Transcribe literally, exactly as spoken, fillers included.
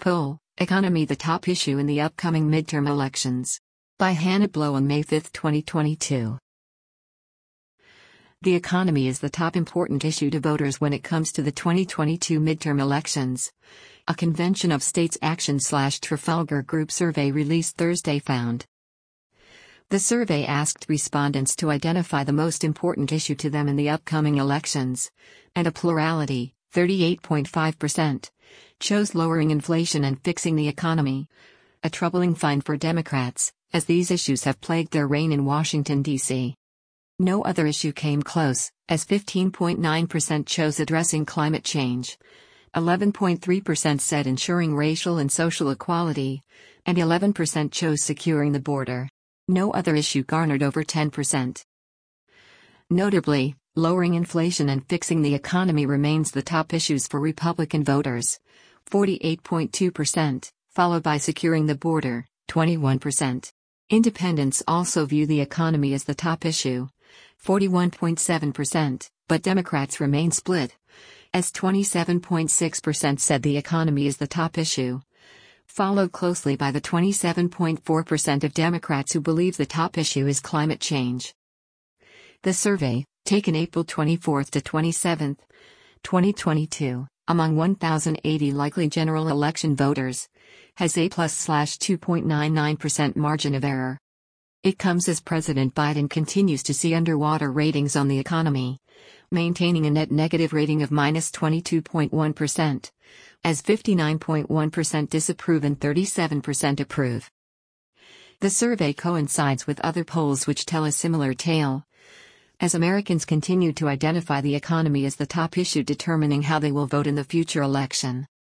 Poll: Economy the top issue in the upcoming midterm elections. By Hannah Blow on May fifth, twenty twenty-two. The economy is the top important issue to voters when it comes to the twenty twenty-two midterm elections. A Convention of States Action/Trafalgar Group survey released Thursday found. The survey asked respondents to identify the most important issue to them in the upcoming elections, and a plurality, thirty-eight point five percent, chose lowering inflation and fixing the economy. A troubling find for Democrats, as these issues have plagued their reign in Washington, D C No other issue came close, as fifteen point nine percent chose addressing climate change, eleven point three percent said ensuring racial and social equality, and eleven percent chose securing the border. No other issue garnered over ten percent. Notably, lowering inflation and fixing the economy remains the top issues for Republican voters, forty-eight point two percent, followed by securing the border, twenty-one percent. Independents also view the economy as the top issue, forty-one point seven percent, but Democrats remain split, as twenty-seven point six percent said the economy is the top issue, followed closely by the twenty-seven point four percent of Democrats who believe the top issue is climate change. The survey, taken April twenty-fourth to twenty-seventh, twenty twenty-two, among one thousand eighty likely general election voters, has a plus two point nine nine percent margin of error. It comes as President Biden continues to see underwater ratings on the economy, maintaining a net negative rating of minus twenty-two point one percent, as fifty-nine point one percent disapprove and thirty-seven percent approve. The survey coincides with other polls which tell a similar tale, as Americans continue to identify the economy as the top issue determining how they will vote in the future election.